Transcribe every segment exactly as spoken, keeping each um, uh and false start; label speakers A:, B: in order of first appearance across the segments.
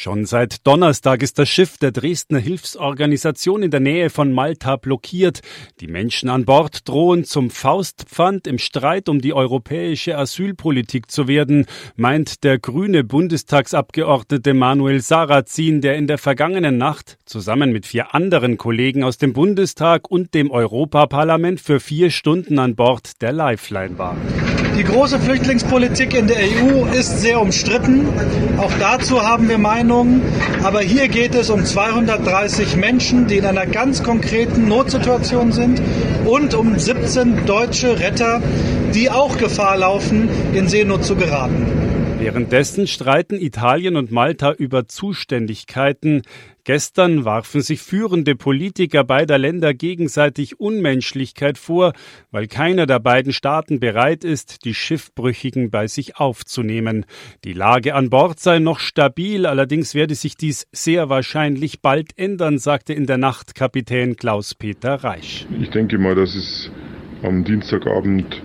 A: Schon seit Donnerstag ist das Schiff der Dresdner Hilfsorganisation in der Nähe von Malta blockiert. Die Menschen an Bord drohen zum Faustpfand im Streit um die europäische Asylpolitik zu werden, meint der grüne Bundestagsabgeordnete Manuel Sarrazin, der in der vergangenen Nacht zusammen mit vier anderen Kollegen aus dem Bundestag und dem Europaparlament für vier Stunden an Bord der Lifeline war.
B: Die große Flüchtlingspolitik in der E U ist sehr umstritten. Auch dazu haben wir Meinungen. Aber hier geht es um zweihundertdreißig Menschen, die in einer ganz konkreten Notsituation sind, und um siebzehn deutsche Retter, die auch Gefahr laufen, in Seenot zu geraten.
A: Währenddessen streiten Italien und Malta über Zuständigkeiten. Gestern warfen sich führende Politiker beider Länder gegenseitig Unmenschlichkeit vor, weil keiner der beiden Staaten bereit ist, die Schiffbrüchigen bei sich aufzunehmen. Die Lage an Bord sei noch stabil, allerdings werde sich dies sehr wahrscheinlich bald ändern, sagte in der Nacht Kapitän Klaus-Peter Reisch.
C: Ich denke mal, dass es am Dienstagabend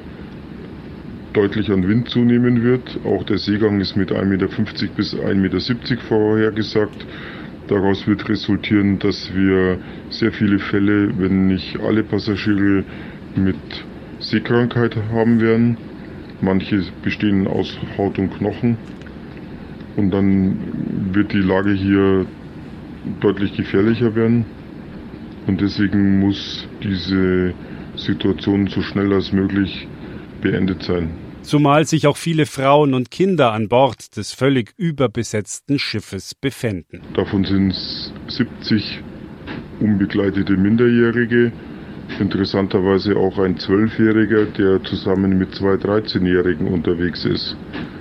C: deutlich an Wind zunehmen wird. Auch der Seegang ist mit ein Meter fünfzig bis ein Meter siebzig vorhergesagt. Daraus wird resultieren, dass wir sehr viele Fälle, wenn nicht alle Passagiere, mit Seekrankheit haben werden. Manche bestehen aus Haut und Knochen. Und dann wird die Lage hier deutlich gefährlicher werden. Und deswegen muss diese Situation so schnell als möglich beendet sein.
A: Zumal sich auch viele Frauen und Kinder an Bord des völlig überbesetzten Schiffes befinden.
C: Davon sind siebzig unbegleitete Minderjährige, interessanterweise auch ein Zwölfjähriger, der zusammen mit zwei dreizehnjährigen unterwegs ist.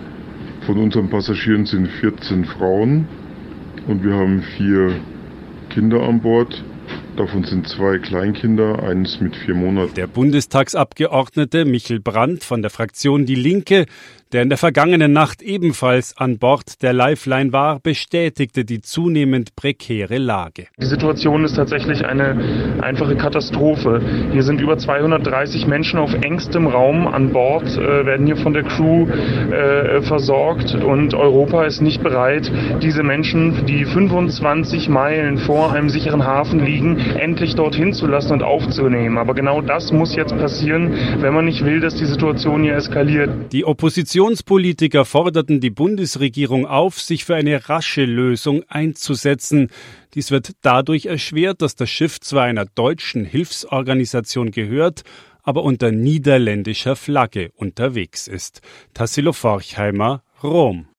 C: Von unseren Passagieren sind vierzehn Frauen und wir haben vier Kinder an Bord. Davon sind zwei Kleinkinder, eines mit vier Monaten.
A: Der Bundestagsabgeordnete Michel Brandt von der Fraktion Die Linke, der in der vergangenen Nacht ebenfalls an Bord der Lifeline war, bestätigte die zunehmend prekäre Lage.
D: Die Situation ist tatsächlich eine einfache Katastrophe. Hier sind über zweihundertdreißig Menschen auf engstem Raum an Bord, äh, werden hier von der Crew äh, versorgt, und Europa ist nicht bereit, diese Menschen, die fünfundzwanzig Meilen vor einem sicheren Hafen liegen, endlich dorthin zu lassen und aufzunehmen. Aber genau das muss jetzt passieren, wenn man nicht will, dass die Situation hier eskaliert.
A: Die Oppositionspolitiker forderten die Bundesregierung auf, sich für eine rasche Lösung einzusetzen. Dies wird dadurch erschwert, dass das Schiff zwar einer deutschen Hilfsorganisation gehört, aber unter niederländischer Flagge unterwegs ist. Tassilo Forchheimer, Rom.